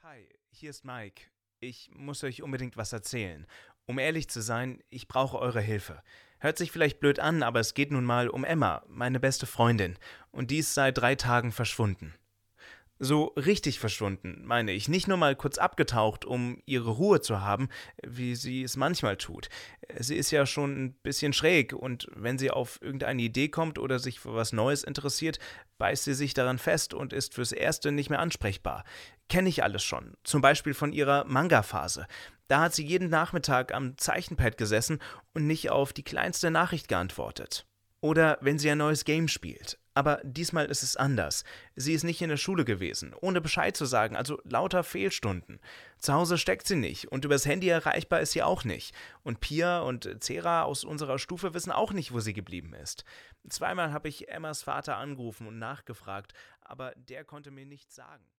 Hi, hier ist Mike. Ich muss euch unbedingt was erzählen. Um ehrlich zu sein, ich brauche eure Hilfe. Hört sich vielleicht blöd an, aber es geht nun mal um Emma, meine beste Freundin, und die ist seit 3 Tagen verschwunden. So richtig verschwunden, meine ich. Nicht nur mal kurz abgetaucht, um ihre Ruhe zu haben, wie sie es manchmal tut. Sie ist ja schon ein bisschen schräg und wenn sie auf irgendeine Idee kommt oder sich für was Neues interessiert, beißt sie sich daran fest und ist fürs Erste nicht mehr ansprechbar. Kenne ich alles schon. Zum Beispiel von ihrer Manga-Phase. Da hat sie jeden Nachmittag am Zeichenpad gesessen und nicht auf die kleinste Nachricht geantwortet. Oder wenn sie ein neues Game spielt. Aber diesmal ist es anders. Sie ist nicht in der Schule gewesen, ohne Bescheid zu sagen, also lauter Fehlstunden. Zu Hause steckt sie nicht und übers Handy erreichbar ist sie auch nicht. Und Pia und Zera aus unserer Stufe wissen auch nicht, wo sie geblieben ist. Zweimal habe ich Emmas Vater angerufen und nachgefragt, aber der konnte mir nichts sagen.